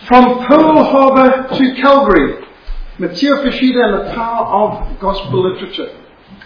From Pearl Harbor to Calgary, Mateo Fuchida and the Power of Gospel Literature.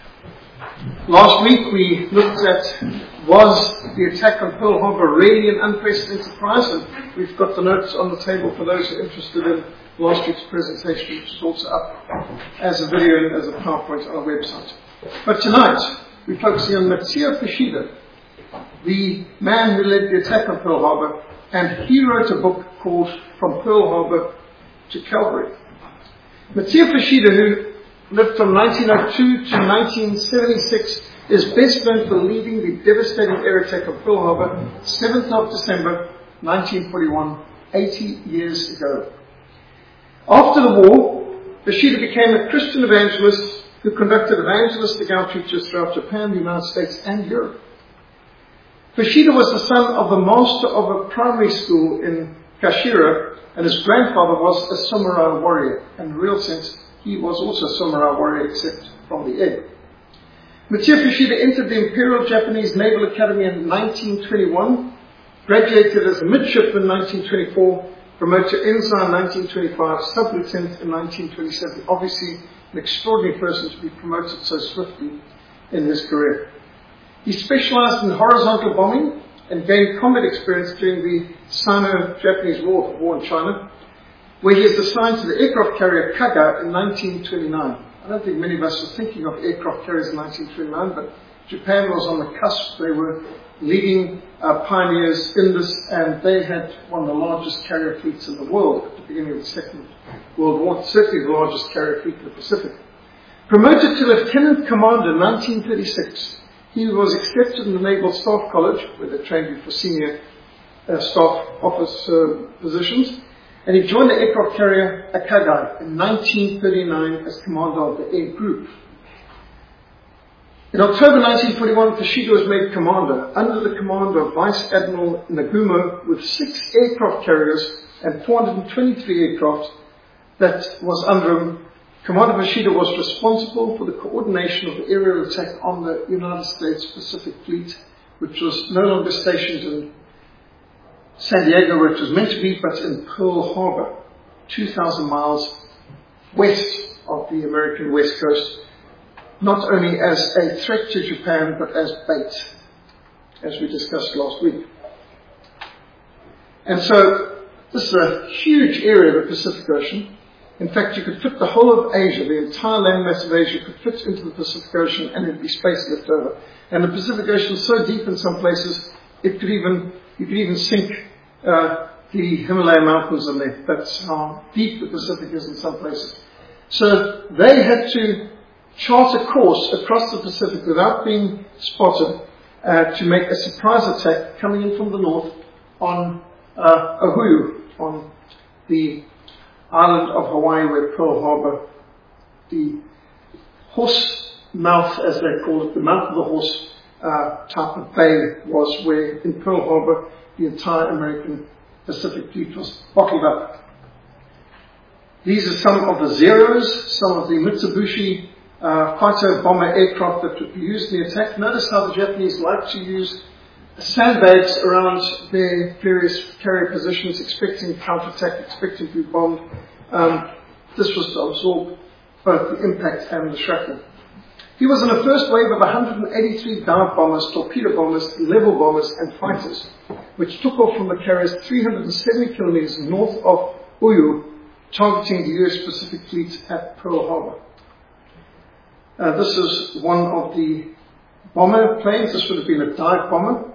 Last week we looked at, was the attack on Pearl Harbor really an unprecedented surprise? And we've got the notes on the table for those who are interested in last week's presentation, which is also up as a video and as a PowerPoint on our website. But tonight we're focusing on Mateo Fuchida, the man who led the attack on Pearl Harbor, and he wrote a book called From Pearl Harbor to Calgary. Mateo Fuchida, who lived from 1902 to 1976, is best known for leading the devastating air attack of Pearl Harbor, 7th of December 1941, 80 years ago. After the war, Fuchida became a Christian evangelist who conducted evangelistic outreaches throughout Japan, the United States, and Europe. Fuchida was the son of the master of a primary school in Kashira, and his grandfather was a samurai warrior. In a real sense, he was also a samurai warrior, except from the egg. Mateo Fuchida entered the Imperial Japanese Naval Academy in 1921, graduated as a midshipman in 1924, promoted to ensign in 1925, sub-lieutenant in 1927. Obviously, an extraordinary person to be promoted so swiftly in his career. He specialized in horizontal bombing and gained combat experience during the Sino-Japanese War in China, where he is assigned to the aircraft carrier Kaga in 1929. I don't think many of us were thinking of aircraft carriers in 1929, but Japan was on the cusp. They were leading pioneers in this, and they had one of the largest carrier fleets in the world at the beginning of the Second World War, certainly the largest carrier fleet in the Pacific. Promoted to Lieutenant Commander in 1936, he was accepted in the Naval Staff College, where they trained you for senior staff office positions, and he joined the aircraft carrier Akagai in 1939 as commander of the air group. In October 1941, Fuchida was made commander under the command of Vice Admiral Nagumo, with 6 aircraft carriers and 423 aircraft that was under him. Commander Fuchida was responsible for the coordination of the aerial attack on the United States Pacific Fleet, which was no longer stationed in San Diego, where it was meant to be, but in Pearl Harbor, 2,000 miles west of the American West Coast, not only as a threat to Japan, but as bait, as we discussed last week. And so, this is a huge area of the Pacific Ocean. In fact, you could fit the whole of Asia, the entire landmass of Asia could fit into the Pacific Ocean, and there'd be space left over. And the Pacific Ocean is so deep in some places, you could even sink the Himalaya mountains in there. That's how deep the Pacific is in some places. So they had to chart a course across the Pacific without being spotted to make a surprise attack coming in from the north on Oahu, on the island of Hawaii, where Pearl Harbor, the horse mouth, as they call it, the mouth of the horse type of bay, was where in Pearl Harbor the entire American Pacific Fleet was bottled up. These are some of the Zeros, some of the Mitsubishi fighter bomber aircraft that would be used in the attack. Notice how the Japanese like to use sandbags around their various carrier positions, expecting counterattack, expecting to be bombed. This was to absorb both the impact and the shrapnel. He was in a first wave of 183 dive bombers, torpedo bombers, level bombers, and fighters, which took off from the carriers 370 kilometers north of Oahu, targeting the US Pacific Fleet at Pearl Harbor. This is one of the bomber planes. This would have been a dive bomber.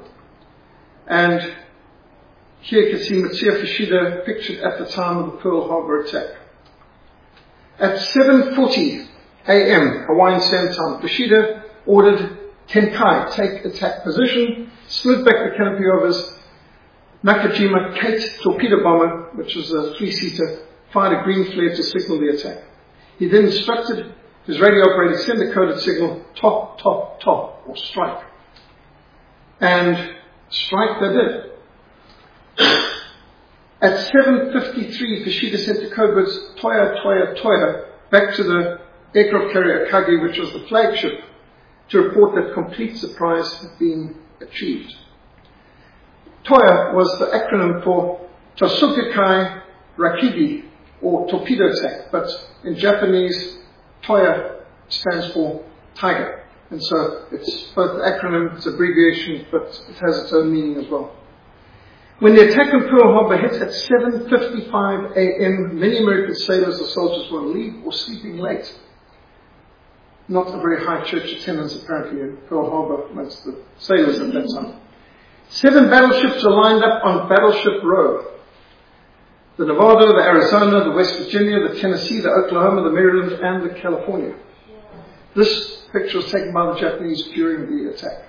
And here you can see Mateo Fuchida pictured at the time of the Pearl Harbor attack. At 7:40 a.m. Hawaiian Standard Time, Fuchida ordered Tenkai take attack position, slid back the canopy of his Nakajima Kate torpedo bomber, which was a 3-seater, fired a green flare to signal the attack. He then instructed his radio operator to send a coded signal, top, top, top, or strike. And strike they did. At 7:53, Fuchida sent the code words Toya, Toya, Toya back to the aircraft carrier Akagi, which was the flagship, to report that complete surprise had been achieved. Toya was the acronym for Tosukekai Rakigi, or torpedo attack, but in Japanese, Toya stands for tiger. And so it's both the acronym, it's abbreviation, but it has its own meaning as well. When the attack on Pearl Harbor hit at 7:55 a.m., many American sailors or soldiers were on leave or sleeping late. Not a very high church attendance apparently in Pearl Harbor amongst the sailors at that time. 7 battleships are lined up on Battleship Row. The Nevada, the Arizona, the West Virginia, the Tennessee, the Oklahoma, the Maryland, and the California. This picture was taken by the Japanese during the attack.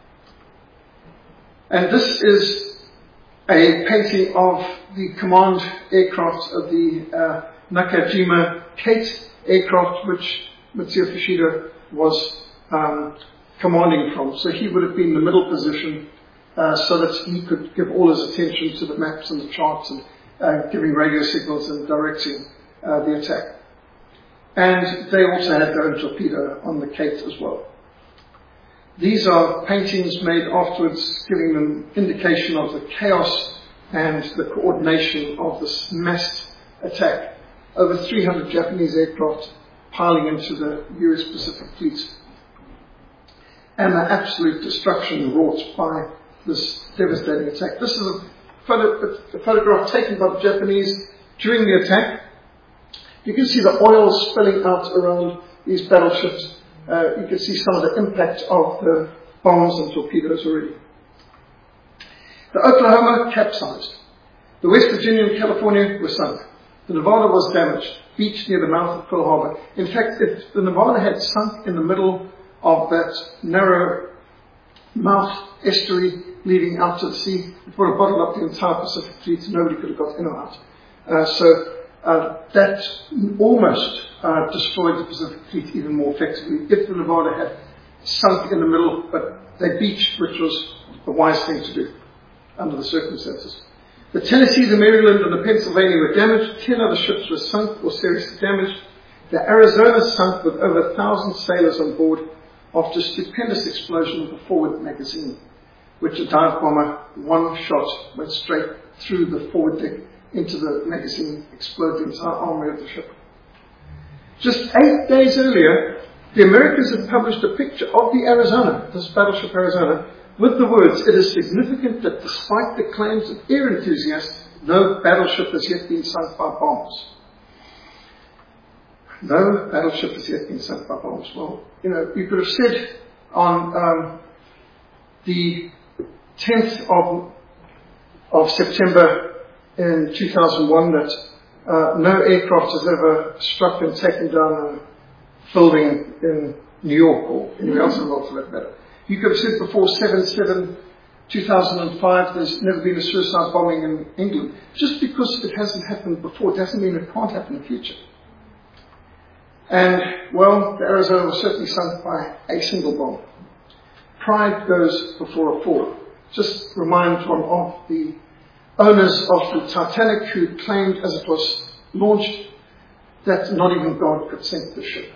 And this is a painting of the command aircraft of the Nakajima Kate aircraft, which Mitsuo Fuchida was commanding from. So he would have been in the middle position so that he could give all his attention to the maps and the charts and giving radio signals and directing the attack. And they also had their own torpedo on the Kate as well. These are paintings made afterwards, giving them indication of the chaos and the coordination of this massed attack. Over 300 Japanese aircraft piling into the US Pacific Fleet. And the absolute destruction wrought by this devastating attack. This is a photograph taken by the Japanese during the attack. You can see the oil spilling out around these battleships. You can see some of the impact of the bombs and torpedoes already. The Oklahoma capsized. The West Virginia and California were sunk. The Nevada was damaged, beached near the mouth of Pearl Harbor. In fact, if the Nevada had sunk in the middle of that narrow mouth estuary leading out to the sea, it would have bottled up the entire Pacific Fleet. Nobody could have got in or out. That almost destroyed the Pacific Fleet even more effectively if the Nevada had sunk in the middle, but they beached, which was the wise thing to do under the circumstances. The Tennessee, the Maryland, and the Pennsylvania were damaged. 10 other ships were sunk or seriously damaged. The Arizona sunk with over 1,000 sailors on board after a stupendous explosion of the forward magazine, which a dive bomber, one shot, went straight through the forward deck into the magazine, exploded the entire armory of the ship. Just 8 days earlier, the Americans had published a picture of the Arizona, this battleship Arizona, with the words, "It is significant that despite the claims of air enthusiasts, no battleship has yet been sunk by bombs." No battleship has yet been sunk by bombs. Well, you could have said on the 10th of September in 2001 that no aircraft has ever struck and taken down a building in New York or anywhere else in the world for that matter. You could have said before 7/7/2005 there's never been a suicide bombing in England. Just because it hasn't happened before doesn't mean it can't happen in the future. And, well, the Arizona was certainly sunk by a single bomb. Pride goes before a fall. Just remind one of the owners of the Titanic who claimed as it was launched that not even God could sink the ship.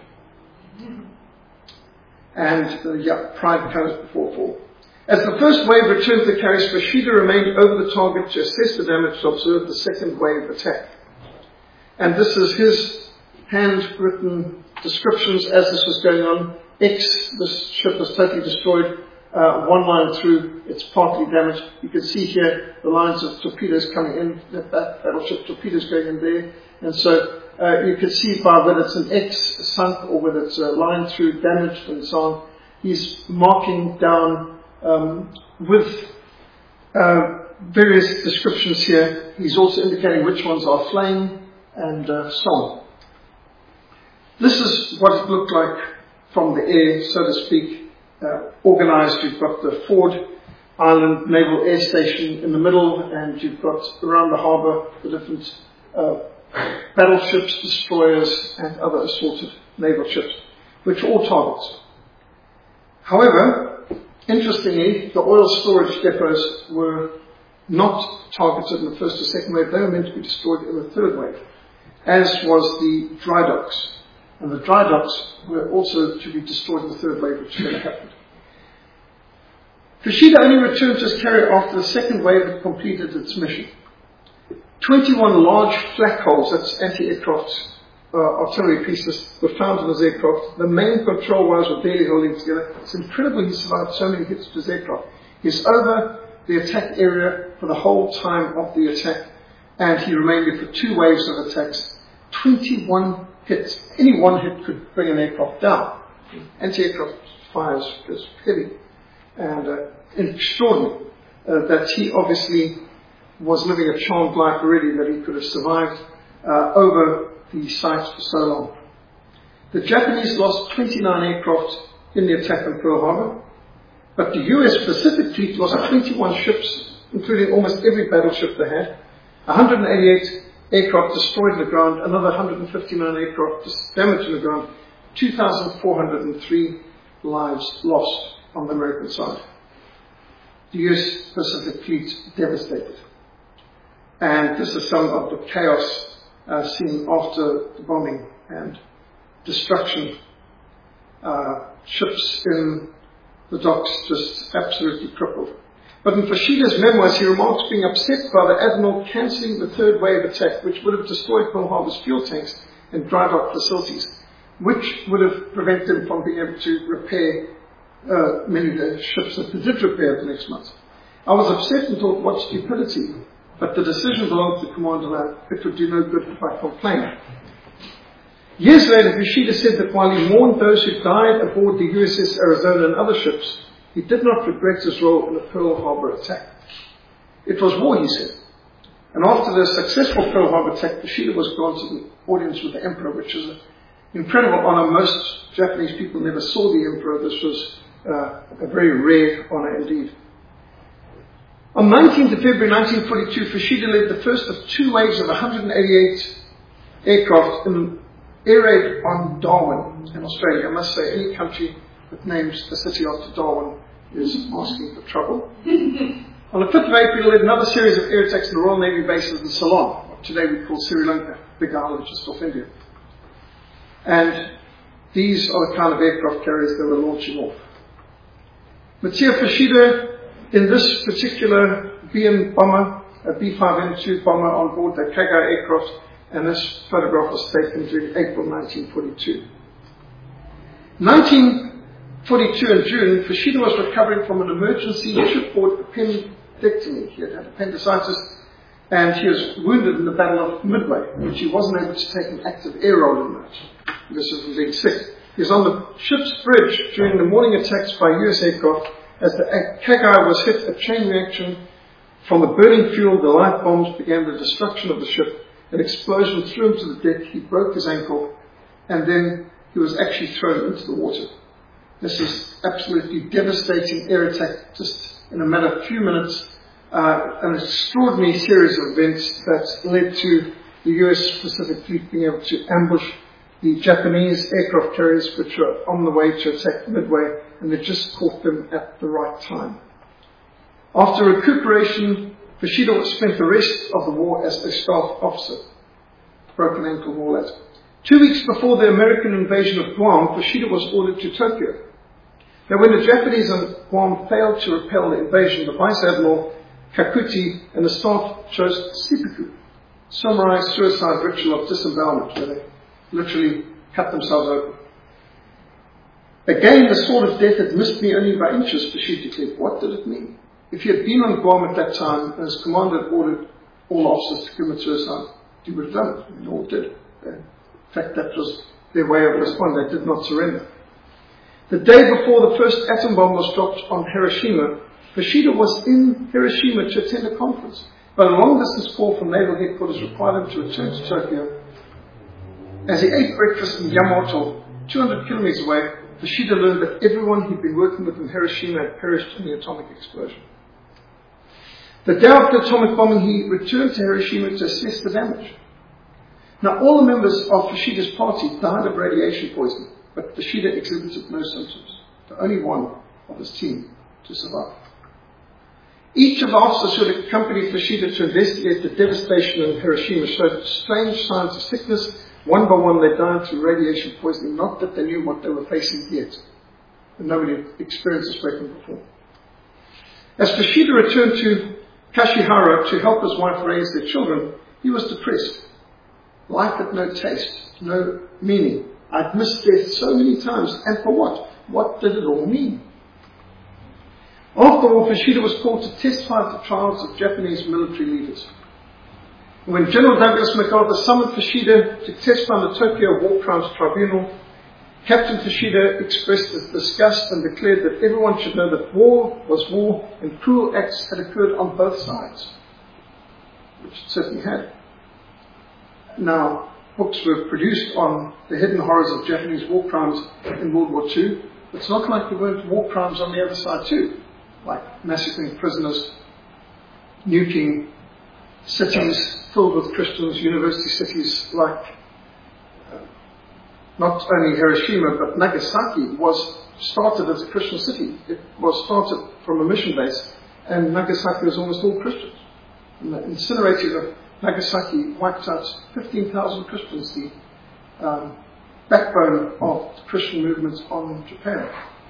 And, pride comes before fall. As the first wave returned to the carriers, Fuchida remained over the target to assess the damage to observe the second wave attack. And this is his handwritten descriptions as this was going on. X, this ship was totally destroyed. One line through, it's partly damaged. You can see here the lines of torpedoes coming in, that battleship torpedoes going in there. And so you can see by whether it's an X sunk or whether it's a line through damaged and so on. He's marking down with various descriptions here. He's also indicating which ones are flame and so on. This is what it looked like from the air, so to speak. Organized, you've got the Ford Island Naval Air Station in the middle, and you've got around the harbour the different battleships, destroyers, and other assorted naval ships, which are all targets. However, interestingly, the oil storage depots were not targeted in the first or second wave. They were meant to be destroyed in the third wave, as was the dry docks. And the dry docks were also to be destroyed in the third wave, which never happened. Fuchida only returned to his carrier after the second wave had completed its mission. 21 large flak holes, that's anti-aircraft artillery pieces, were found in his aircraft. The main control wires were barely holding together. It's incredible he survived so many hits to his aircraft. He's over the attack area for the whole time of the attack, and he remained there for 2 waves of attacks. 21 hits. Any one hit could bring an aircraft down. Anti-aircraft fires is heavy and extraordinary that he obviously was living a charmed life already, that he could have survived over the site for so long. The Japanese lost 29 aircraft in the attack on Pearl Harbor, but the US Pacific Fleet lost 21 ships, including almost every battleship they had, 188 aircraft destroyed on the ground, another 159 aircraft damaged on the ground, 2,403 lives lost on the American side. The US Pacific Fleet devastated. And this is some of the chaos seen after the bombing and destruction. Ships in the docks just absolutely crippled. But in Fashida's memoirs, he remarks being upset by the Admiral cancelling the 3rd wave attack, which would have destroyed Pearl Harbor's fuel tanks and dry dock facilities, which would have prevented them from being able to repair many of the ships that they did repair the next month. I was upset and thought, what stupidity. But the decision belonged to the commander, and it would do no good if I complained. Years later, Fushida said that while he mourned those who died aboard the USS Arizona and other ships, he did not regret his role in the Pearl Harbor attack. It was war, he said. And after the successful Pearl Harbor attack, Fushida was granted an audience with the Emperor, which is an incredible honor. Most Japanese people never saw the Emperor. This was a very rare honor indeed. On 19th of February 1942, Fushida led the first of 2 waves of 188 aircraft in air raid on Darwin in Australia. I must say, any country that names a city after Darwin is asking for trouble. On the 5th of April, he led another series of air attacks in the Royal Navy bases in Ceylon, what today we call Sri Lanka, big island just off India. And these are the kind of aircraft carriers they were launching off. Matsuo Fushida, in this particular BM bomber, a B-5M2 bomber on board the Kagai aircraft, and this photograph was taken during April 1942. 1942 in June, Fushida was recovering from an emergency shipboard appendectomy. He had appendicitis, and he was wounded in the Battle of Midway, which he wasn't able to take an active air role in that because of being sick. He was on the ship's bridge during the morning attacks by US aircraft. As the Kagai was hit, a chain reaction from the burning fuel, the light bombs began the destruction of the ship. An explosion threw him to the deck. He broke his ankle, and then he was actually thrown into the water. This is absolutely devastating air attack, just in a matter of few minutes. An extraordinary series of events that led to the US Pacific Fleet being able to ambush the Japanese aircraft carriers, which were on the way to attack Midway, and they just caught them at the right time. After recuperation, Fushida spent the rest of the war as a staff officer. Broken ankle and all that. 2 weeks before the American invasion of Guam, Fushida was ordered to Tokyo. Now, when the Japanese on Guam failed to repel the invasion, the Vice Admiral Kakuti and the staff chose seppuku, samurai suicide ritual of disembowelment, where they literally cut themselves open. Again, the sword of death had missed me only by inches, Fushida declared. What did it mean? If he had been on Guam at that time, and his commander had ordered all officers to commit suicide, he would have done it. They all did. In fact, that was their way of responding. They did not surrender. The day before the first atom bomb was dropped on Hiroshima, Fushida was in Hiroshima to attend a conference, but a long-distance call from naval headquarters required him to return to Tokyo. As he ate breakfast in Yamato, 200 kilometers away, Fushida learned that everyone he'd been working with in Hiroshima had perished in the atomic explosion. The day after the atomic bombing, he returned to Hiroshima to assess the damage. Now, all the members of Fushida's party died of radiation poisoning, but Fushida exhibited no symptoms. The only one of his team to survive. Each of the officers who had accompanied Fushida to investigate the devastation in Hiroshima showed strange signs of sickness. One by one, they died through radiation poisoning, not that they knew what they were facing yet. And nobody had experienced this weapon before. As Fushida returned to Kashihara to help his wife raise their children, He was depressed. Life had no taste, no meaning. I'd missed death so many times, and for what? What did it all mean? After all, Fushida was called to testify at the trials of Japanese military leaders. When General Douglas MacArthur summoned Fushida to testify on the Tokyo War Crimes Tribunal, Captain Fushida expressed his disgust and declared that everyone should know that war was war and cruel acts had occurred on both sides, which it certainly had. Now, books were produced on the hidden horrors of Japanese war crimes in World War II. It's not like there weren't war crimes on the other side too, like massacring prisoners, nuking cities filled with Christians, university cities like not only Hiroshima, but Nagasaki was started as a Christian city. It was started from a mission base, and Nagasaki was almost all Christians. And the incinerating of Nagasaki wiped out 15,000 Christians, the backbone of the Christian movement on Japan.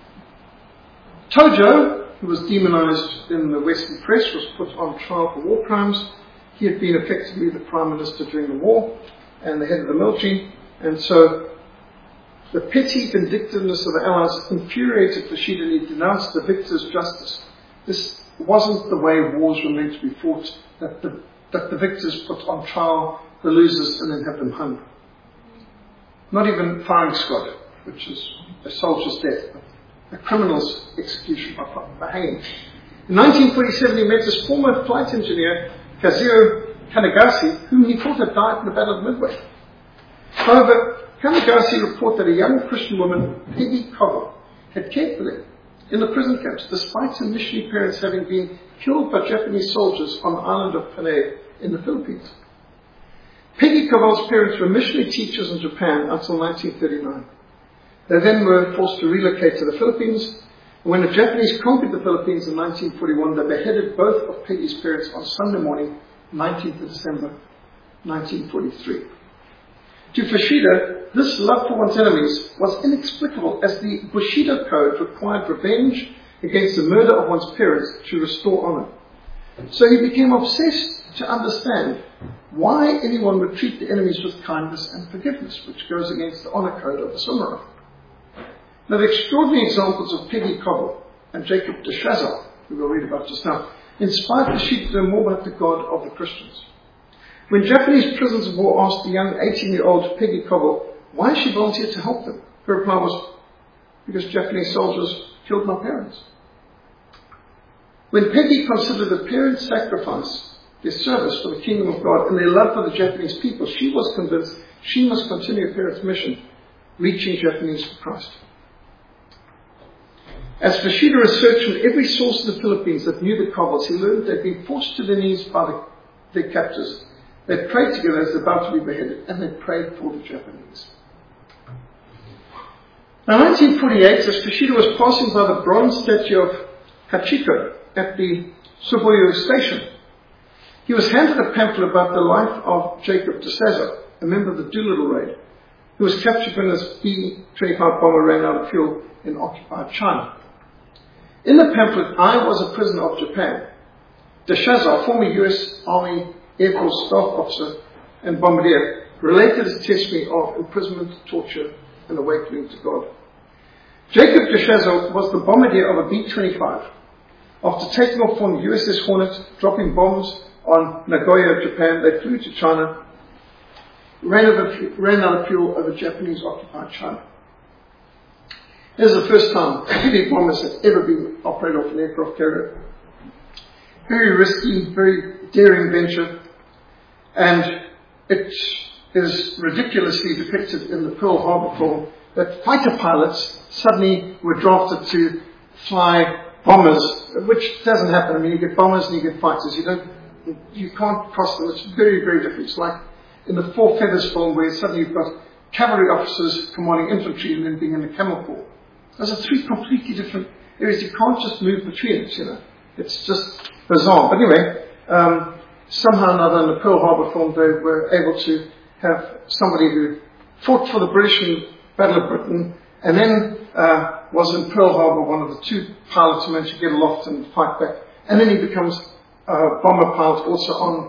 Tojo, who was demonized in the Western press, was put on trial for war crimes. He had been effectively the Prime Minister during the war and the head of the military, and so the petty vindictiveness of the Allies infuriated Fushida, and he denounced the victor's justice. This wasn't the way wars were meant to be fought, that the victors put on trial the losers and then have them hung. Not even firing squad, which is a soldier's death, but a criminal's execution by hanging. In 1947, he met his former flight engineer, Kazuo Kanegasi, whom he thought had died in the Battle of Midway. However, Kanegasi reported that a young Christian woman, Peggy Covell, had cared for them in the prison camps, despite her missionary parents having been killed by Japanese soldiers on the island of Panay in the Philippines. Peggy Covell's parents were missionary teachers in Japan until 1939. They then were forced to relocate to the Philippines. When the Japanese conquered the Philippines in 1941, they beheaded both of Peggy's parents on Sunday morning, 19th of December, 1943. To Fushida, this love for one's enemies was inexplicable, as the Bushido Code required revenge against the murder of one's parents to restore honor. So he became obsessed to understand why anyone would treat the enemies with kindness and forgiveness, which goes against the honor code of the samurai. Now, the extraordinary examples of Peggy Covell and Jacob de Chazal, who we'll read about just now, inspired Fushida to know more about the God of the Christians. When Japanese prisoners of war asked the young 18-year-old Peggy Covell why she volunteered to help them, her reply was, because Japanese soldiers killed my parents. When Peggy considered the parents' sacrifice, their service for the kingdom of God, and their love for the Japanese people, she was convinced she must continue her parents' mission, reaching Japanese for Christ. As Fushida researched from every source in the Philippines that knew the Covells, he learned they'd been forced to their knees by their captors. They prayed together as they're about to be beheaded, and they prayed for the Japanese. Now, 1948, as Fushida was passing by the bronze statue of Hachiko at the Suboyo station, he was handed a pamphlet about the life of Jacob de Sazo, a member of the Doolittle raid, who was captured when his B-25 bomber ran out of fuel in occupied China. In the pamphlet, I Was a Prisoner of Japan, de Chazal, former U.S. Army Air Force staff officer and bombardier, related his testimony of imprisonment, torture, and awakening to God. Jacob de Chazal was the bombardier of a B-25. After taking off from the USS Hornet, dropping bombs on Nagoya, Japan, they flew to China, ran out of fuel over Japanese-occupied China. This is the first time heavy bombers had ever been operated off an aircraft carrier. Very risky, very daring venture, and it is ridiculously depicted in the Pearl Harbor film that fighter pilots suddenly were drafted to fly bombers, which doesn't happen. I mean, you get bombers and you get fighters. You can't cross them. It's very, very different. It's like in the Four Feathers film, where suddenly you've got cavalry officers commanding infantry and then being in a camel corps. Those are three completely different areas. You can't just move between it, It's just bizarre. But anyway, somehow or another in the Pearl Harbor film, they were able to have somebody who fought for the British in Battle of Britain and then was in Pearl Harbor, one of the two pilots who managed to get aloft and fight back. And then he becomes a bomber pilot also on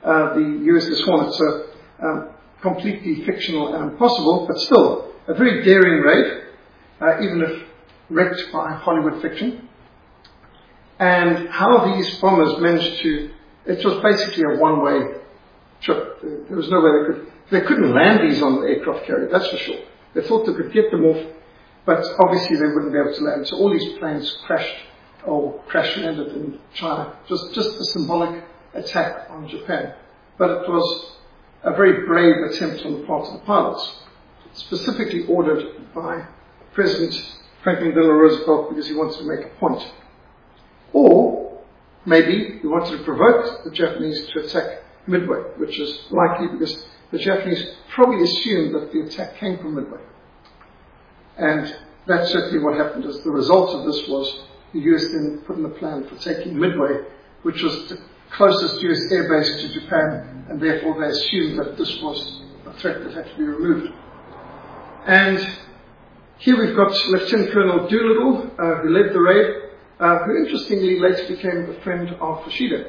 the USS Hornet. So completely fictional and impossible, but still a very daring raid, even if wrecked by Hollywood fiction. And how these bombers managed to, it was basically a one-way trip. There was no way they couldn't land these on the aircraft carrier, that's for sure. They thought they could get them off, but obviously they wouldn't be able to land. So all these planes crashed or crash landed in China. Just a symbolic attack on Japan. But it was a very brave attempt on the part of the pilots, specifically ordered by President Franklin Delano Roosevelt because he wanted to make a point. Or maybe he wanted to provoke the Japanese to attack Midway, which is likely because the Japanese probably assumed that the attack came from Midway. And that's certainly what happened. As the result of this was the US then put in a plan for taking Midway, which was the closest US airbase to Japan, and therefore they assumed that this was a threat that had to be removed. And here we've got Lieutenant Colonel Doolittle, who led the raid, who interestingly later became a friend of Fushida.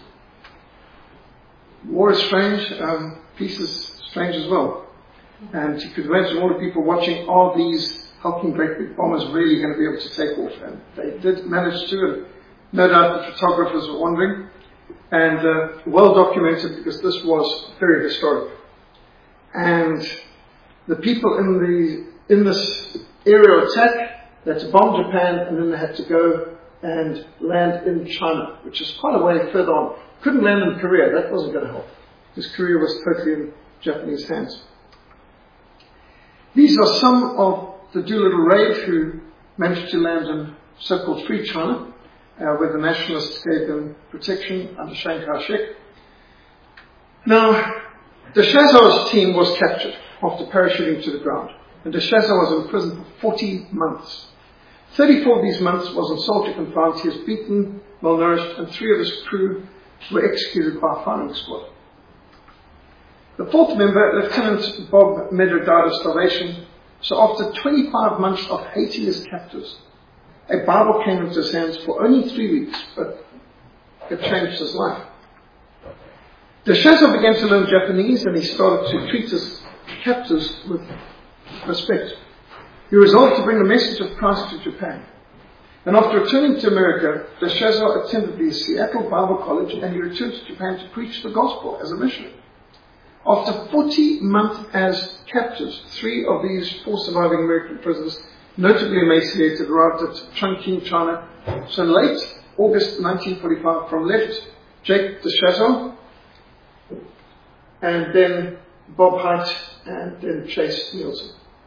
War is strange, peace is strange as well. And you could imagine all the people watching, are these hulking great big bombers really going to be able to take off? And they did manage to, and no doubt the photographers were wondering. And well documented because this was very historic. And the people in this aerial attack, they had to bomb Japan, and then they had to go and land in China, which is quite a way further on. Couldn't land in Korea, that wasn't going to help, because Korea was totally in Japanese hands. These are some of the Doolittle raid who managed to land in so-called Free China, where the nationalists gave them protection under Chiang Kai-shek. Now, de Chazot's team was captured after parachuting to the ground, and de Chazot was in prison for 40 months. 34 of these months was in soldier confinement. He was beaten, malnourished, and 3 of his crew were executed by firing squad. The 4th member, Lieutenant Bob Meadow, died of starvation. So after 25 months of hating his captors, a Bible came into his hands for only 3 weeks, but it changed his life. De Chazot began to learn Japanese, and he started to treat his captors with respect. He resolved to bring the message of Christ to Japan. And after returning to America, de Chazot attended the Seattle Bible College, and he returned to Japan to preach the gospel as a missionary. After 40 months as captives, 3 of these 4 surviving American prisoners, notably emaciated, arrived at Chongqing, China. So late August 1945, from left Jake de Chazot, and then Bob Hite, and then Chase Nielsen.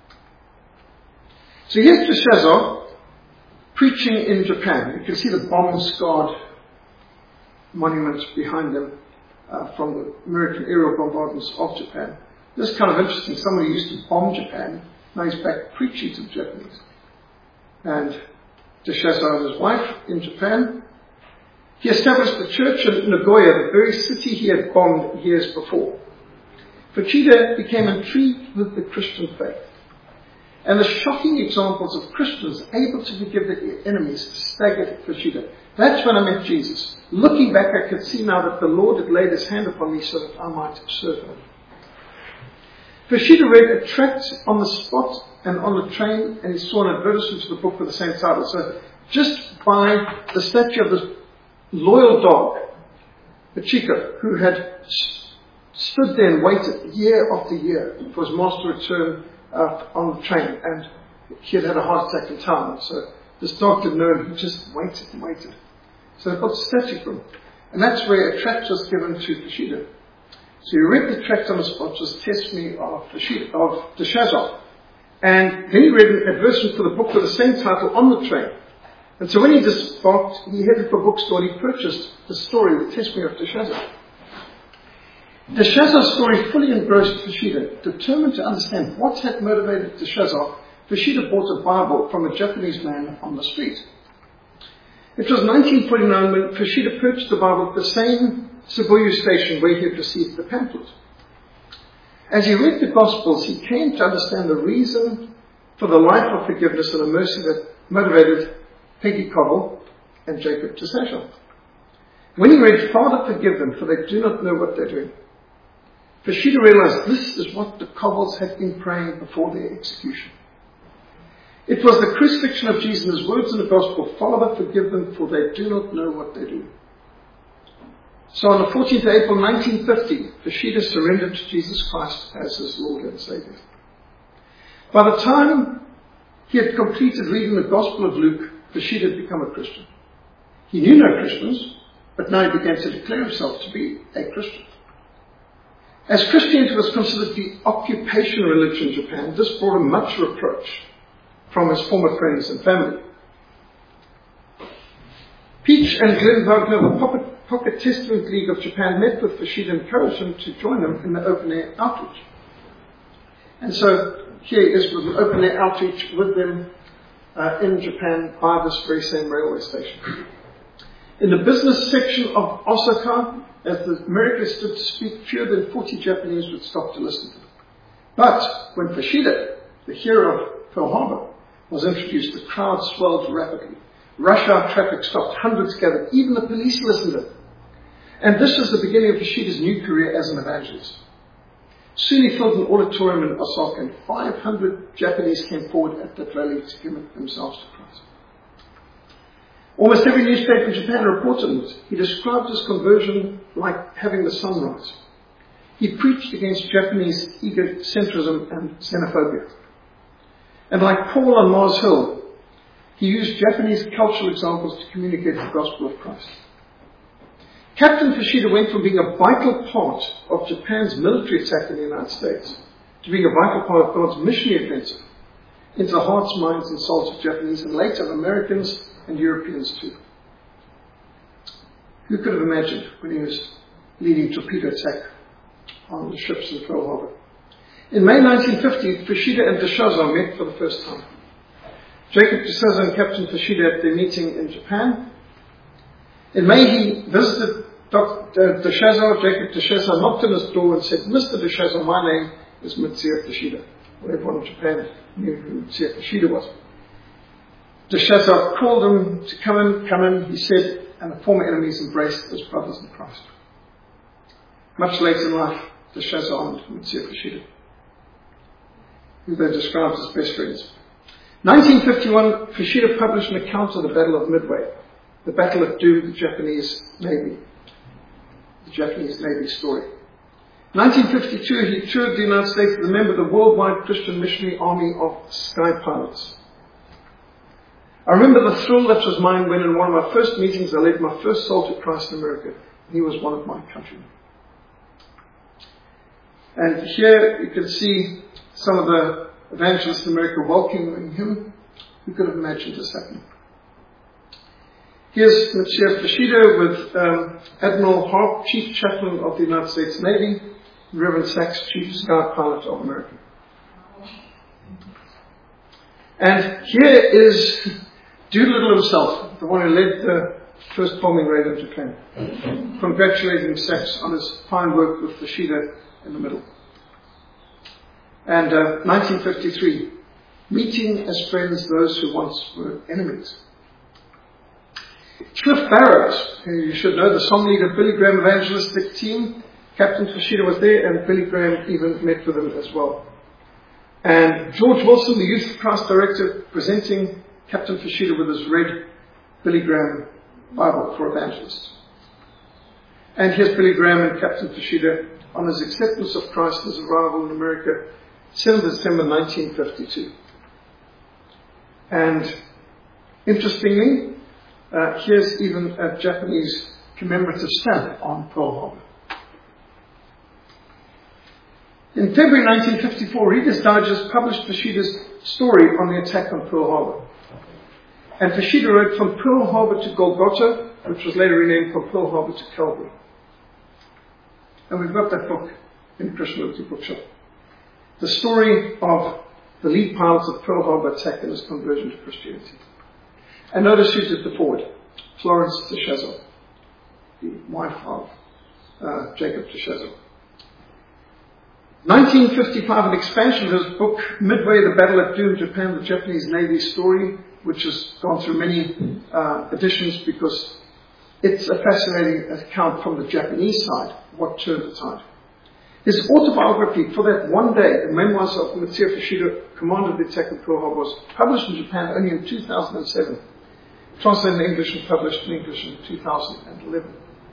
So here's de Chazot preaching in Japan. You can see the bomb-scarred monuments behind them from the American aerial bombardments of Japan. This is kind of interesting. Somebody used to bomb Japan, now he's back preaching to the Japanese. And de Chazot and his wife in Japan. He established the church in Nagoya, the very city he had bombed years before. Fushida became intrigued with the Christian faith. And the shocking examples of Christians able to forgive their enemies staggered Fushida. That's when I met Jesus. Looking back, I could see now that the Lord had laid his hand upon me so that I might serve him. Fushida read a tract on the spot and on the train, and he saw an advertisement to the book with the same title. So just by the statue of this loyal dog, Hachiko, who had stood there and waited year after year for his master to return on the train, and he had had a heart attack in town. So this dog didn't know him, he just waited and waited. So they got a statue for him. And that's where a tract was given to Fushida. So he read the tract on the spot, which was testimony of de Chazot. And then he read an advertisement for the book with the same title on the train. And so when he disembarked, he headed for a bookstore and he purchased the story, the testimony of de Chazot. De Chazot's story fully engrossed Fushida. Determined to understand what had motivated de Chazot, Fushida bought a Bible from a Japanese man on the street. It was 1949 when Fushida purchased the Bible at the same Shibuya station where he had received the pamphlet. As he read the Gospels, he came to understand the reason for the life of forgiveness and the mercy that motivated Peggy Cobble and Jacob de Chazot. When he read, "Father, forgive them, for they do not know what they're doing," Fashida realized this is what the Covels had been praying before their execution. It was the crucifixion of Jesus and his words in the gospel, "Father, forgive them, for they do not know what they do." So on the 14th of April 1950, Fashida surrendered to Jesus Christ as his Lord and Savior. By the time he had completed reading the Gospel of Luke, Fashida had become a Christian. He knew no Christians, but now he began to declare himself to be a Christian. As Christianity was considered the occupational religion in Japan, this brought him much reproach from his former friends and family. Peach and Glenn Wagner of the Pocket Testament League of Japan met with Fashida and encouraged him to join them in the open-air outreach. And so here he is with an open-air outreach with them in Japan by this very same railway station. In the business section of Osaka, as the America stood to speak, fewer than 40 Japanese would stop to listen to them. But when Fashida, the hero of Pearl Harbor, was introduced, the crowd swelled rapidly. Rush hour traffic stopped, hundreds gathered, even the police listened to him. And this was the beginning of Fashida's new career as an evangelist. Soon he filled an auditorium in Osaka, and 500 Japanese came forward at that rally to commit themselves to Christ. Almost every newspaper in Japan reported on it. He described his conversion like having the sunrise. He preached against Japanese egocentrism and xenophobia. And like Paul on Mars Hill, he used Japanese cultural examples to communicate the gospel of Christ. Captain Fashida went from being a vital part of Japan's military attack in the United States to being a vital part of God's missionary offensive into the hearts, minds, and souls of Japanese and later of Americans and Europeans too. Who could have imagined when he was leading torpedo attack on the ships in Pearl Harbor? In May 1950, Fashida and de Chazel met for the first time. Jacob de Chazel and Captain Fashida at their meeting in Japan. In May, he visited Dr. de Chazel. Jacob de Chazel knocked on his door and said, "Mr. de Chazel, my name is Mitsuya Fashida." Well, everyone in Japan knew who Mitsuya Fashida was. De Chazel called him to come in, he said, and the former enemies embraced as brothers in Christ. Much later in life, de Chazel and Mitsuya Fashida, who they described as best friends. 1951, Fashida published an account of the Battle of Midway, the battle that doomed the Japanese Navy story. 1952, he toured the United States as a member of the Worldwide Christian Missionary Army of Sky Pilots. I remember the thrill that was mine when in one of my first meetings I led my first soul to Christ in America. He was one of my countrymen. And here you can see some of the evangelists in America welcoming him. Who could have imagined this happening? Here's Mitsuya Fashida with Admiral Harp, Chief Chaplain of the United States Navy, Reverend Sachs, Chief Sky Pilot of America. And here is Doolittle himself, the one who led the first bombing raid of Japan, congratulating Sachs on his fine work with Fashida in the middle. And 1953, meeting as friends those who once were enemies. Cliff Barrows, who you should know, the song leader of Billy Graham evangelistic team, Captain Fashida was there, and Billy Graham even met with him as well. And George Wilson, the Youth for Christ director, presenting Captain Fashida with his red Billy Graham Bible for evangelists. And here's Billy Graham and Captain Fashida on his acceptance of Christ and his arrival in America, 7th December 1952. And interestingly, here's even a Japanese commemorative stamp on Pearl Harbor. In February 1954, Reader's Digest published Fashida's story on the attack on Pearl Harbor. And Fashida wrote from Pearl Harbor to Golgotha, which was later renamed from Pearl Harbor to Calvary. And we've got that book in Krishnamurti Bookshop. The story of the lead pilot of Pearl Harbor attack and his conversion to Christianity. And notice who did the forward. Florence de Chazel, the wife of Jacob de Chazel. 1955, an expansion of his book, Midway, the Battle that Doomed Japan, the Japanese Navy story, which has gone through many editions because it's a fascinating account from the Japanese side, what turned the tide. His autobiography for that one day, the memoirs of Mitsuo Fuchida, commander of the attack on Pearl Harbor, was published in Japan only in 2007, translated in English and published in English in 2011.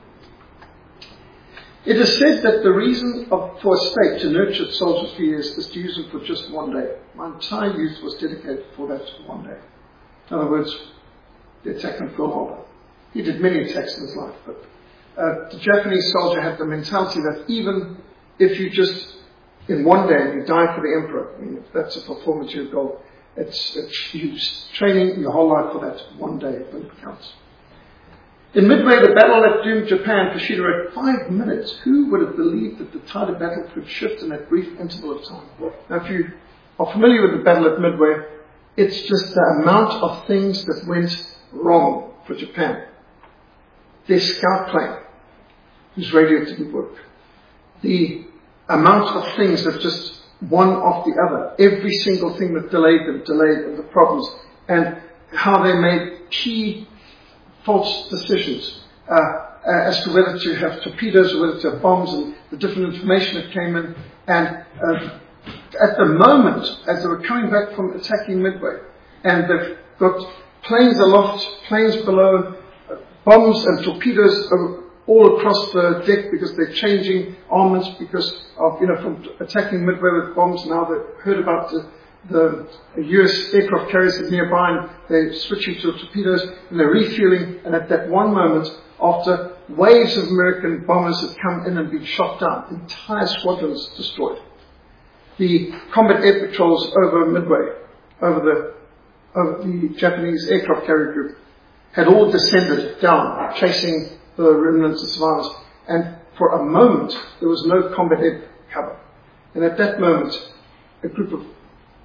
It is said that the reason for a state to nurture its soldiers for years is to use them for just one day. My entire youth was dedicated for that one day. In other words, the attack on Pearl Harbor. He did many attacks in his life, but the Japanese soldier had the mentality that even if you just, in one day, you die for the emperor, I mean, if that's a performance your goal, it's you training your whole life for that one day when it counts. In Midway, the battle that doomed Japan, Fuchida wrote, 5 minutes. Who would have believed that the tide of battle could shift in that brief interval of time? Now, if you are familiar with the battle at Midway, it's just the amount of things that went wrong for Japan. Their scout plane, whose radio didn't work. The amount of things that just one after the other, every single thing that delayed them, and the problems, and how they made key false decisions as to whether to have torpedoes or whether to have bombs, and the different information that came in. And at the moment, as they were coming back from attacking Midway, and they've got planes aloft, planes below, bombs and torpedoes all across the deck because they're changing armaments because of, from attacking Midway with bombs. Now they've heard about the US aircraft carriers are nearby, and they're switching to torpedoes and they're refueling. And at that one moment, after waves of American bombers had come in and been shot down, entire squadrons destroyed. The combat air patrols over Midway, over the Japanese aircraft carrier group, had all descended down, chasing the remnants of survivors. And for a moment, there was no combat air cover. And at that moment, a group of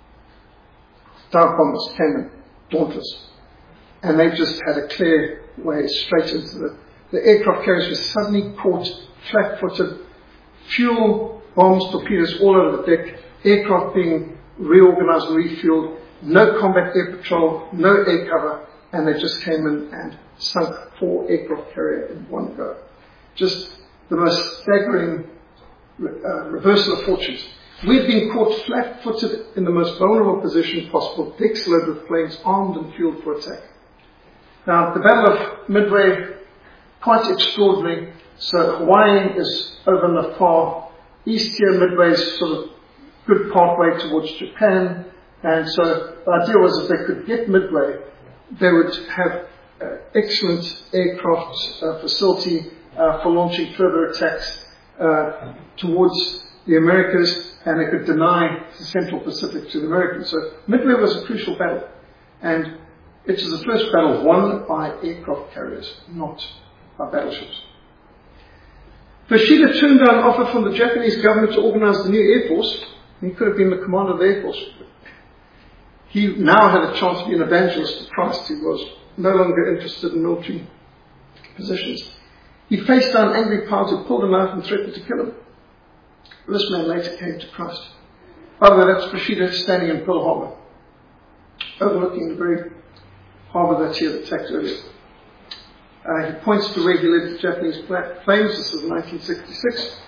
dive bombers came in, dauntless. And they just had a clear way straight into the aircraft carriers were suddenly caught flat-footed, fuel, bombs, torpedoes all over the deck, aircraft being reorganized and refueled, no combat air patrol, no air cover, and they just came in and sunk 4 aircraft carriers in one go. Just the most staggering reversal of fortunes. We'd been caught flat-footed in the most vulnerable position possible, decks loaded with planes armed and fueled for attack. Now, the Battle of Midway, quite extraordinary. So Hawaii is over in the far east here. Midway is sort of good pathway towards Japan. And so the idea was if they could get Midway, they would have excellent aircraft facility for launching further attacks towards the Americas, and they could deny the Central Pacific to the Americans. So Midway was a crucial battle, and it was the first battle won by aircraft carriers, not by battleships. Fuchida turned down an offer from the Japanese government to organize the new Air Force. He could have been the commander of the Air Force. He now had a chance to be an evangelist to Christ. He was no longer interested in military positions. He faced down angry powers who pulled him out and threatened to kill him. This man later came to Christ. By the way, that's Fuchida standing in Pearl Harbor, overlooking the very harbor that he had attacked earlier. He points to where he led the Japanese planes. This is 1966.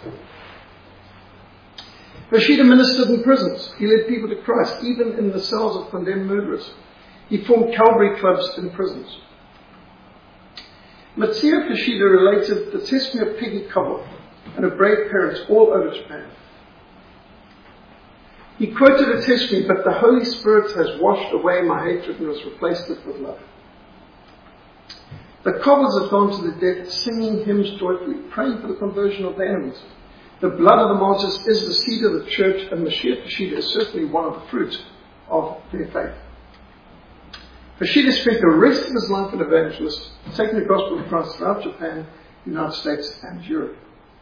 Fuchida ministered in prisons. He led people to Christ, even in the cells of condemned murderers. He formed Calvary clubs in prisons. Mitsuo Fuchida related the testimony of Peggy Cobble and her brave parents all over Japan. He quoted a testimony, "But the Holy Spirit has washed away my hatred and has replaced it with love." The Cobbles have gone to the death singing hymns joyfully, praying for the conversion of their enemies. The blood of the martyrs is the seed of the church, and Mitsuo Fuchida is certainly one of the fruit of their faith. Fuchida spent the rest of his life an evangelist, taking the gospel of Christ throughout Japan, the United States, and Europe.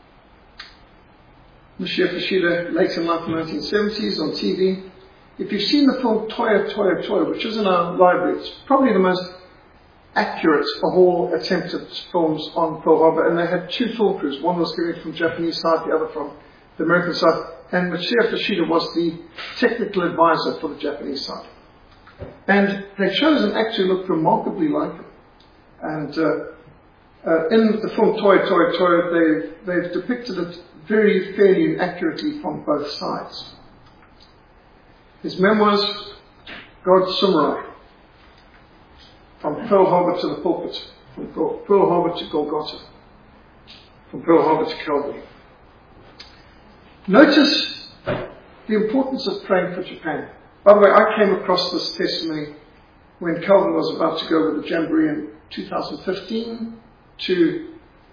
Mitsuo Fuchida, late in life in the 1970s on TV. If you've seen the film Toyo, Toyo, Toyo, which is in our library, it's probably the most accurate of all attempted films on Pearl Harbor, and they had 2 film crews. One was carried from the Japanese side, the other from the American side, and Mitsuo Fuchida was the technical advisor for the Japanese side. And they chose an actor who looked remarkably like him. And In the film Toi Toi Toi, they've depicted it very fairly and accurately from both sides. His memoirs, God's Samurai, from Pearl Harbor to the pulpit, from Pearl Harbor to Golgotha, from Pearl Harbor to Calvary. Notice the importance of praying for Japan. By the way, I came across this testimony when Calvin was about to go with the Jamboree in 2015 to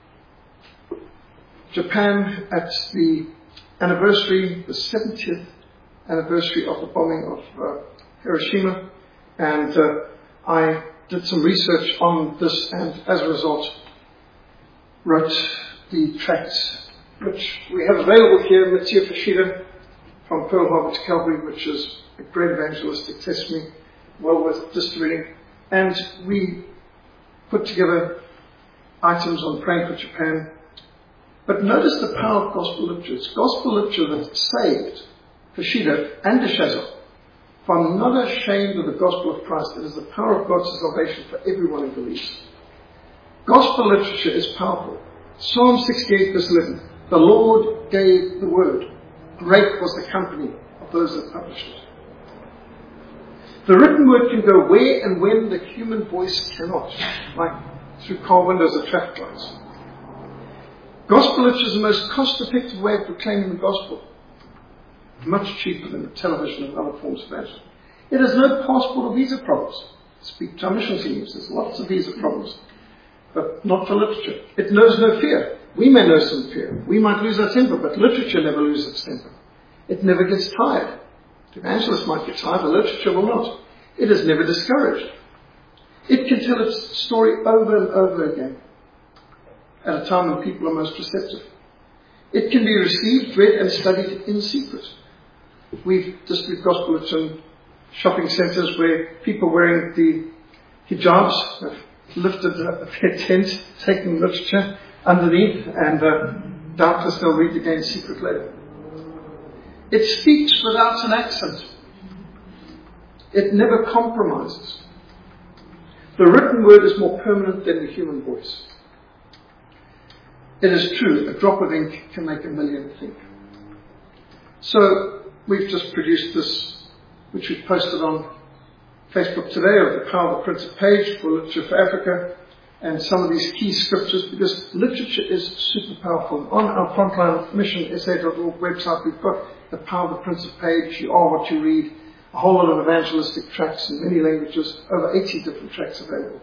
Japan at the anniversary, the 70th anniversary of the bombing of Hiroshima, and I did some research on this, and as a result wrote the tracts which we have available here, Matsuo Fushida, From Pearl Harbor to Calvary, which is a great evangelistic testimony, well worth distributing. And we put together items on praying for Japan. But notice the power of gospel literature. It's gospel literature that saved Fushida and Deshazo. For I'm not ashamed of the gospel of Christ. It is the power of God's salvation for everyone who believes. Gospel literature is powerful. Psalm 68 verse 11. The Lord gave the word. Great was the company of those that published it. The written word can go where and when the human voice cannot, like through car windows or traffic lights. Gospel literature is the most cost-effective way of proclaiming the gospel. Much cheaper than television and other forms of evangelism. It has no passport or visa problems. Speak to our mission teams. There's lots of visa problems. But not for literature. It knows no fear. We may know some fear. We might lose our temper, but literature never loses its temper. It never gets tired. The evangelist might get tired, but literature will not. It is never discouraged. It can tell its story over and over again at a time when people are most receptive. It can be received, read and studied in secret. We've distributed gospel literature in shopping centres where people wearing the hijabs have lifted their tent, taken literature underneath, and doubtless they'll read again in secret later. It speaks without an accent. It never compromises. The written word is more permanent than the human voice. It is true, a drop of ink can make a million think. So, we've just produced this, which we've posted on Facebook today, of the power of the printed page for Literature for Africa, and some of these key scriptures, because literature is super powerful. On our Frontline Mission SA.org website, we've got the power of the printed page. You are what you read. A whole lot of evangelistic tracts in many languages, over 80 different tracts available.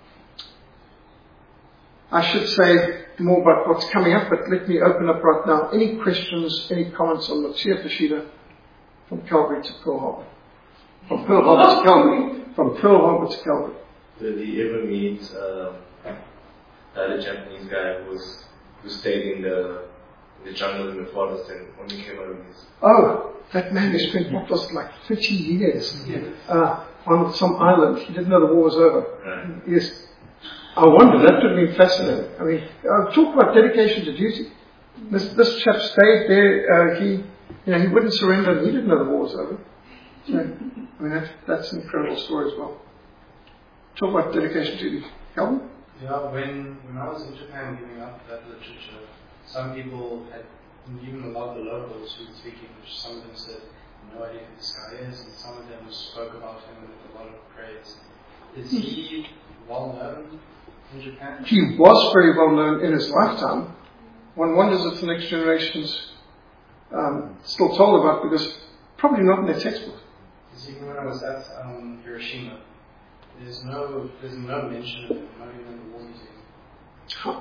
I should say more about what's coming up, but let me open up right now. Any questions, any comments on Matsuo Fushida from Calvary to Pearl Harbor? From Pearl Harbor to Calvary. From Pearl Harbor to Calvary. Did he ever meet the Japanese guy who stayed in the jungle in the forest and only came out of his... Oh, that man who spent, what was it, like 30 years on some island. He didn't know the war was over. Right. Yes. I wonder, that would have been fascinating. I mean, talk about dedication to duty. This chap stayed there, he wouldn't surrender, and he didn't know the war was over. So, I mean, that's an incredible story as well. Talk about dedication to duty. Calvin? Yeah, when I was in Japan giving up that literature, some people had, even a lot of the locals who speak English, some of them said, no idea who this guy is, and some of them spoke about him with a lot of praise. Is he well known in Japan? He was very well known in his lifetime. One wonders if the next generation's still told about, because probably not in their textbook. Because even when I was at Hiroshima, there's no mention of him, not even in the War Museum. Huh.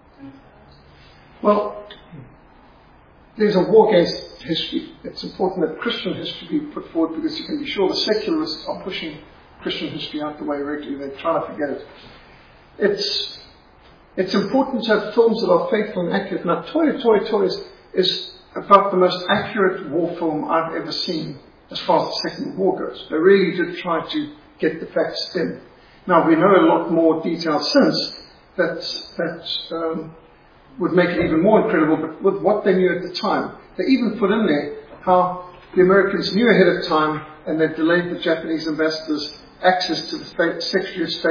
Well, there's a war against history. It's important that Christian history be put forward, because you can be sure the secularists are pushing Christian history out the way regularly. They're trying to forget it. It's important to have films that are faithful and accurate. Now, Toi Toi Toi is about the most accurate war film I've ever seen as far as the Second War goes. They really did try to get the facts in. Now, we know a lot more detail since that would make it even more incredible, but with what they knew at the time. They even put in there how the Americans knew ahead of time, and they delayed the Japanese ambassador's access to the Secretary of State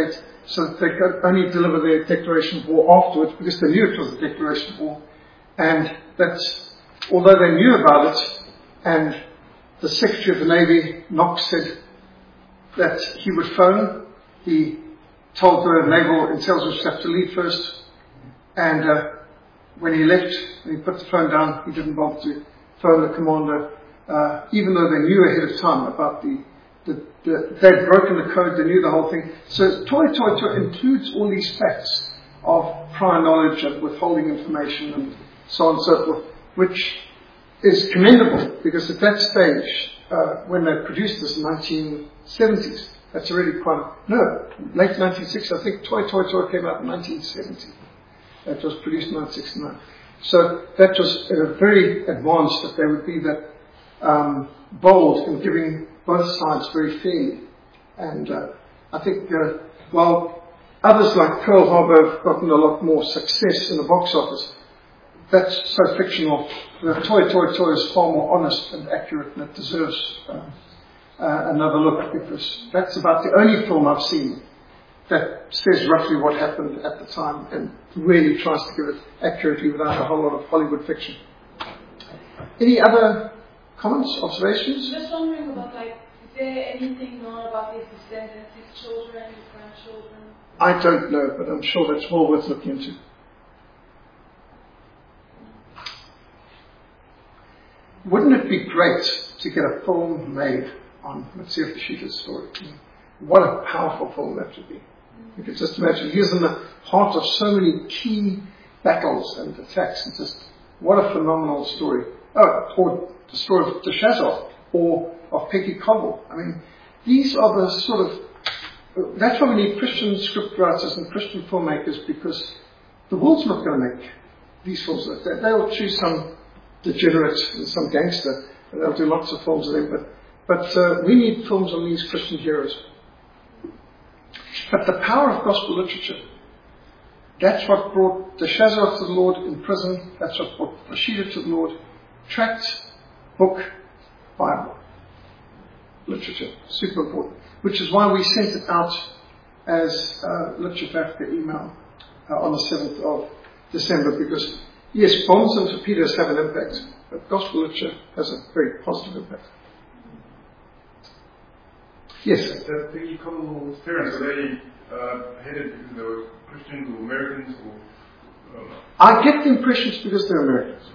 so that they could only deliver their declaration of war afterwards, because they knew it was a declaration of war. And that, although they knew about it, and the Secretary of the Navy, Knox, said that he would phone, he told the naval intelligence staff to leave first, and when he left, and he put the phone down, he didn't bother to phone the commander, even though they knew ahead of time about they'd broken the code, they knew the whole thing. So Toi Toi Toi includes all these facts of prior knowledge of withholding information and so on and so forth, which is commendable, because at that stage, when they produced this in the 1970s, that's already late 1960s, I think Toi Toi Toi came out in 1970. That was produced in 1969. So that was very advanced, that they would be that bold in giving both sides very fairly. And I think, while others like Pearl Harbor have gotten a lot more success in the box office, that's so fictional. Toi Toi Toi is far more honest and accurate, and it deserves another look, because that's about the only film I've seen that says roughly what happened at the time and really tries to give it accurately without a whole lot of Hollywood fiction. Any other comments, observations? Just wondering about, is there anything known about his descendants, his children, his grandchildren? I don't know, but I'm sure that's well worth looking into. Wouldn't it be great to get a film made on Mitsuo Fushita's story? What a powerful film that would be. You could just imagine, he is in the heart of so many key battles and attacks, and just, what a phenomenal story. Or the story of Deshazov, or of Peggy Cobble. I mean, these are the sort of, that's why we need Christian scriptwriters and Christian filmmakers, because the world's not going to make these films. They'll choose some degenerate and some gangster, and they'll do lots of films of them, but we need films on these Christian heroes. But the power of gospel literature, that's what brought Deshazov to the Lord in prison, that's what brought Fushita to the Lord. Tract, book, Bible, literature, super important. Which is why we sent it out as Literature for Africa email on the 7th of December, because yes, bombs and torpedoes have an impact, but gospel literature has a very positive impact. Yes? The Peggy Cobble's parents, were they headed because they were Christians or Americans? Or, I get the impressions because they're Americans.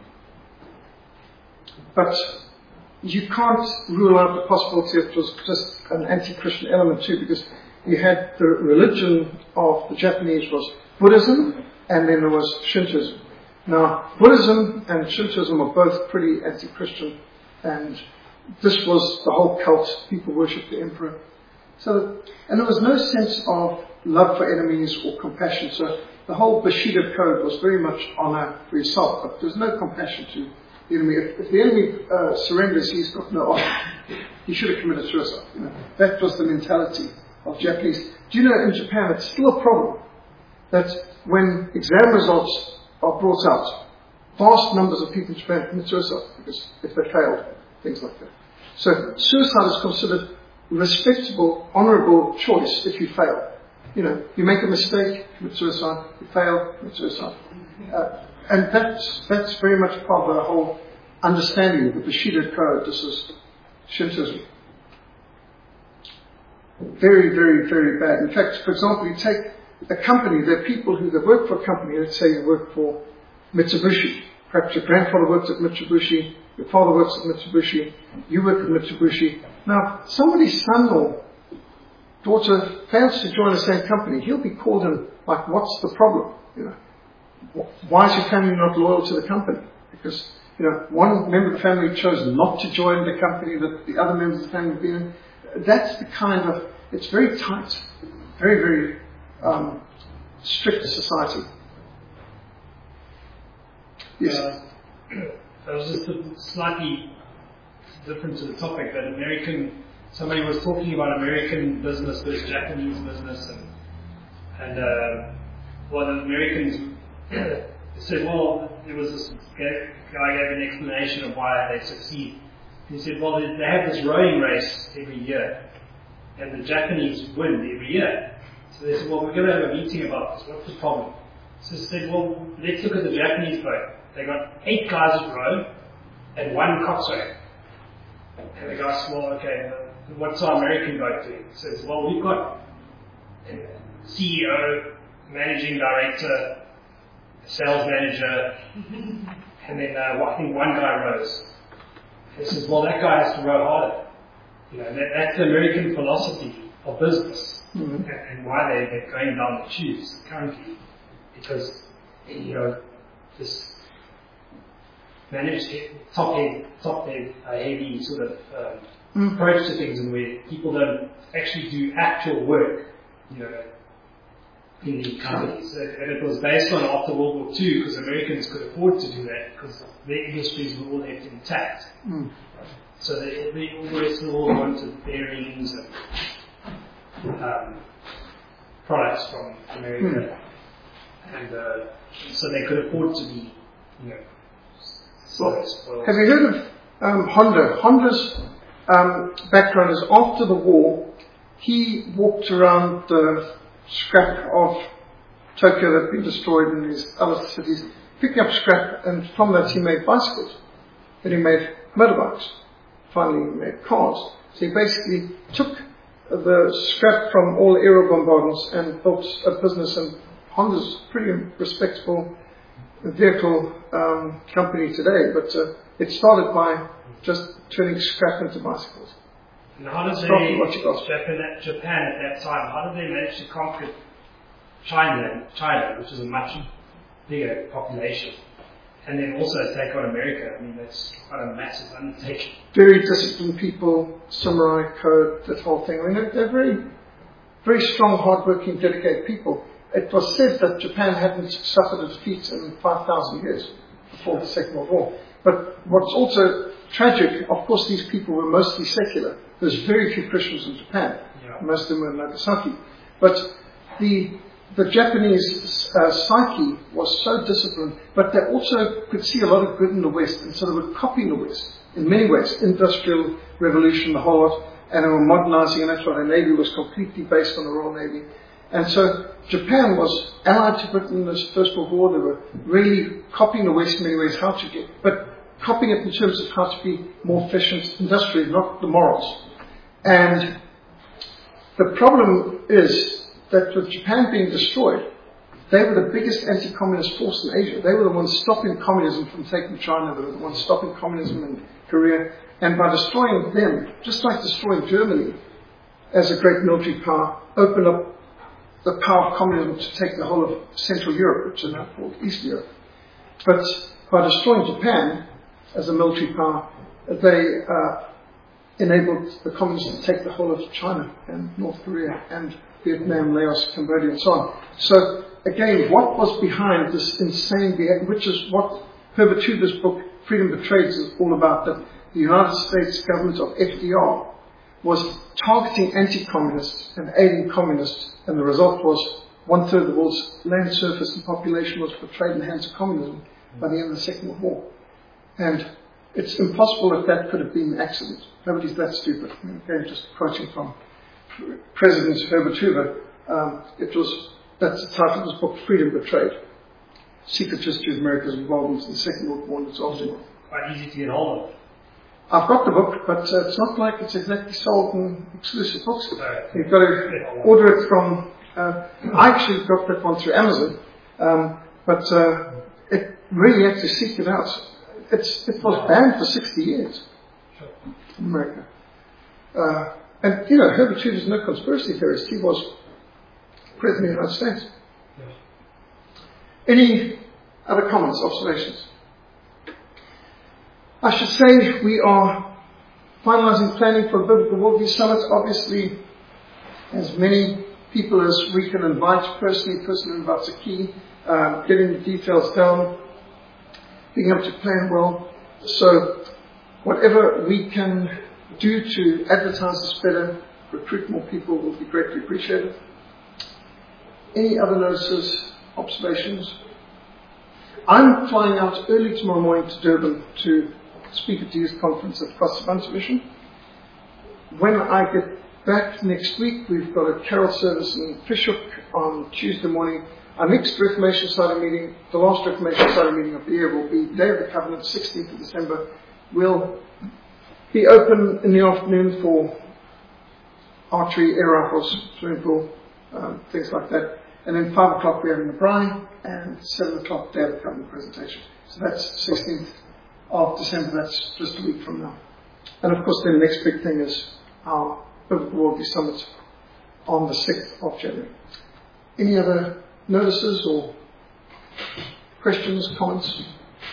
But you can't rule out the possibility it was just an anti-Christian element too, because you had the religion of the Japanese was Buddhism, and then there was Shintoism. Now, Buddhism and Shintoism are both pretty anti-Christian, and this was the whole cult. People worshipped the emperor. And there was no sense of love for enemies or compassion. So the whole Bushido code was very much honor for yourself, but there's no compassion to the enemy. If the enemy surrenders, he's got no honor. He should have committed suicide. That was the mentality of Japanese. Do you know, in Japan, it's still a problem that when exam results are brought out, vast numbers of people in Japan commit suicide because if they failed, things like that. So suicide is considered a respectable, honourable choice if you fail. You make a mistake, commit suicide. You fail, commit suicide. And that's very much part of the whole understanding of the Bushido code. This is Shintoism. Very, very, very bad. In fact, for example, you take a company, there are people who work for a company, let's say you work for Mitsubishi. Perhaps your grandfather worked at Mitsubishi, your father works at Mitsubishi, you work at Mitsubishi. Now, somebody's son or daughter fails to join the same company, he'll be called in, like, what's the problem? Why is your family not loyal to the company? Because, one member of the family chose not to join the company that the other members of the family have been in. That's the kind of, it's very tight, very, very strict society. Yes. That was just slightly different to the topic. That somebody was talking about American business versus Japanese business, and one of the Americans said, well, there was this guy gave an explanation of why they succeed. He said, well, they have this rowing race every year, and the Japanese win every year. So they said, well, we're going to have a meeting about this. What's the problem? So they said, well, let's look at the Japanese boat. They got 8 guys at row and 1 coxswain. And the guy said, well, okay, what's our American boat doing? He says, well, we've got CEO, managing director, sales manager, and then I think 1 guy rows. He says, well, that guy has to row harder. That's the American philosophy of business. And why they're going down the tubes currently, because this managed top heavy sort of approach to things, and where people don't actually do actual work, in the companies. And it was based on after World War II, because Americans could afford to do that because their industries were all left intact. So they always all wanted bearings and products from America, and so they could afford to be, spoiled. Have you heard of Honda? Honda's background is after the war, he walked around the scrap of Tokyo that had been destroyed in these other cities, picking up scrap, and from that he made bicycles. Then he made motorbikes. Finally he made cars. So he basically took the scrap from all aerial bombardments and built a business, and Honda's a pretty respectable vehicle company today, but it started by just turning scrap into bicycles. And how did Japan at that time, how did they manage to conquer China, which is a much bigger population, and then also take on America? I mean, that's quite a massive undertaking. Very disciplined people, samurai code, that whole thing. I mean, they're very, very strong, hard-working, dedicated people. It was said that Japan hadn't suffered a defeat in 5,000 years before the Second World War. But what's also tragic, of course, these people were mostly secular. There's very few Christians in Japan. Most of them were in Nagasaki. But the Japanese psyche was so disciplined, but they also could see a lot of good in the West, and so they were copying the West in many ways. Industrial revolution, the whole lot, and they were modernizing, and that's why the Navy was completely based on the Royal Navy. And so Japan was allied to Britain in the First World War. They were really copying the West in many ways, but copying it in terms of how to be more efficient industrially, not the morals. And the problem is that with Japan being destroyed, they were the biggest anti-communist force in Asia. They were the ones stopping communism from taking China. They were the ones stopping communism in Korea. And by destroying them, just like destroying Germany as a great military power, opened up the power of communism to take the whole of Central Europe, which is now called East Europe. But by destroying Japan as a military power, they enabled the communists to take the whole of China and North Korea and Vietnam, Laos, Cambodia, and so on. So again, what was behind this insane behavior, which is what Herbert Hoover's book, Freedom Betrayed, is all about, that the United States government of FDR was targeting anti-communists and aiding communists, and the result was 1/3 of the world's land surface and population was portrayed in the hands of communism by the end of the Second World War. And it's impossible that that could have been an accident. Nobody's that stupid. Again, just quoting from President Herbert Hoover, that's the title of his book, Freedom Betrayed. Secret History of America's Involvement in the Second World War and its aftermath. Quite easy to get hold of. I've got the book, but it's not like it's exactly sold in exclusive books. You've got to order it from... I actually got that one through Amazon, but it really had to seek it out. It was banned for 60 years in America. And, Herbert Hoover is no conspiracy theorist. He was President of the United States. Any other comments, observations? I should say we are finalizing planning for a Biblical Worldview Summit. Obviously, as many people as we can invite personally invites a key, getting the details down, being able to plan well. So whatever we can do to advertise this better, recruit more people, will be greatly appreciated. Any other notices, observations? I'm flying out early tomorrow morning to Durban to speak at the youth conference at Kosovo Mission. When I get back next week. We've got a carol service in Fishhook on Tuesday morning. Our next Reformation Society meeting, the last Reformation Society meeting of the year, will be Day of the Covenant, 16th of December. We'll be open in the afternoon for archery, air rifles, swimming pool, things like that. And then 5 o'clock we're having the brine, and 7 o'clock Day of the Covenant presentation. So that's 16th of December, that's just a week from now. And of course then the next big thing is our Biblical Worldview Summit on the 6th of January. Any other notices or questions, comments?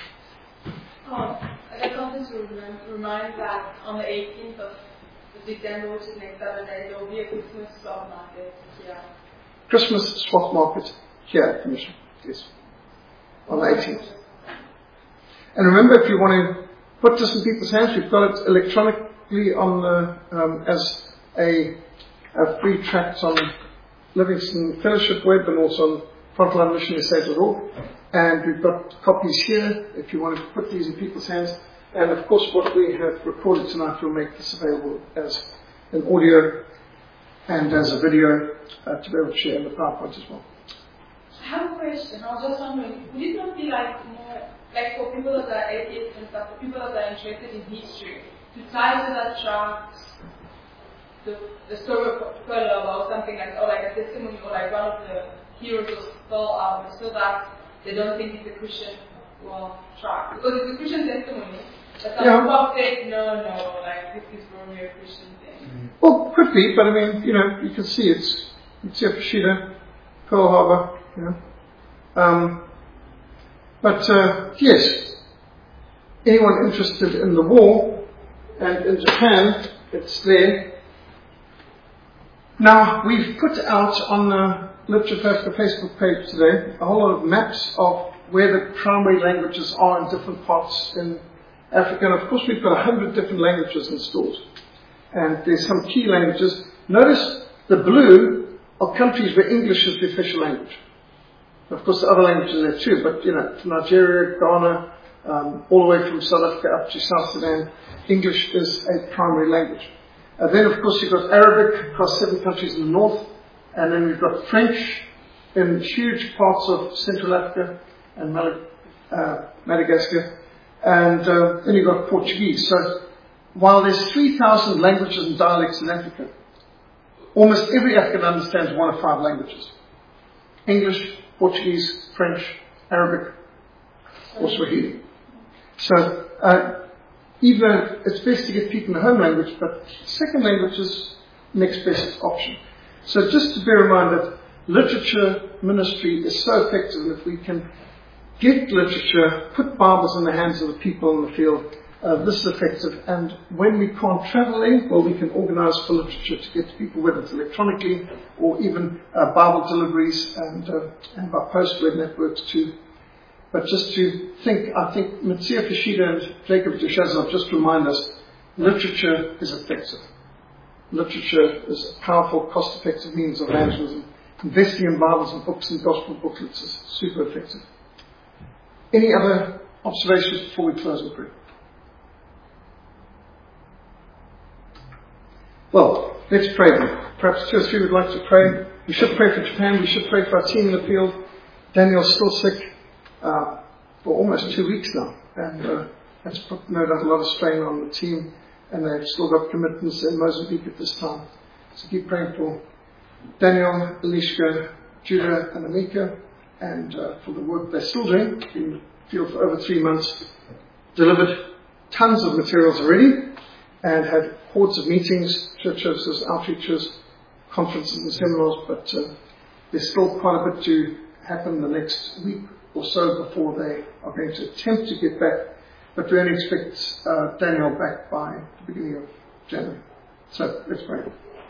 The conference will remind that on the 18th of December, which is next Saturday, there will be a Christmas swap market here. Christmas swap market here at the mission, yes, on the 18th. And remember, if you want to put this in people's hands, we've got it electronically on the, as a free tract on Livingston Fellowship web and also on frontlinemissionaries.org. And we've got copies here if you want to put these in people's hands. And of course, what we have recorded tonight will make this available as an audio and as a video to be able to share in the PowerPoint as well. I have a question. I was just wondering, would it not be like more, like for people that are atheists and stuff, for people that are interested in history, to tie to that tract the story of Pearl or something like, or like a testimony, or like one of the heroes of Pearl Harbor, so that they don't think it's a Christian tract. Because it's a Christian testimony, but some people say, no, like this is probably a Christian thing. Mm-hmm. Well, could be, but I mean, you can see it's Fukushima, Pearl Harbor, But yes, anyone interested in the war and in Japan, it's there. Now, we've put out on the Literature for Africa Facebook page today a whole lot of maps of where the primary languages are in different parts in Africa. And of course, we've got 100 different languages installed. And there's some key languages. Notice the blue are countries where English is the official language. Of course, the other languages are there too, but Nigeria, Ghana, all the way from South Africa up to South Sudan, English is a primary language. Then, of course, you've got Arabic across 7 countries in the north, and then we've got French in huge parts of Central Africa and Madagascar, and then you've got Portuguese. So, while there's 3,000 languages and dialects in Africa, almost every African understands 1 of 5 languages: English, Portuguese, French, Arabic, or Swahili. So, either it's best to get people in the home language, but second language is next best option. So just to bear in mind that literature ministry is so effective, and if we can get literature, put Bibles in the hands of the people in the field, this is effective. And when we can't travel in, well, we can organize for literature to get to people, whether it's electronically or even Bible deliveries and by post web networks too. But just to think, I think Matthias Fishida and Jacob Dushazov just remind us, literature is effective. Literature is a powerful, cost-effective means of evangelism. Investing in Bibles and books and gospel booklets is super effective. Any other observations before we close in prayer? Well, let's pray then. Perhaps 2 or 3 would like to pray. We should pray for Japan. We should pray for our team in the field. Daniel's still sick for almost 2 weeks now, and that's put no doubt a lot of strain on the team, and they've still got commitments in Mozambique at this time. So keep praying for Daniel, Elishka, Judah, and Amika, and for the work they're still doing in the field for over 3 months. Delivered tons of materials already, and had hordes of meetings, church services, outreaches, conferences and seminars, but there's still quite a bit to happen the next week or so before they are going to attempt to get back, but we only expect Daniel back by the beginning of January. So let's pray.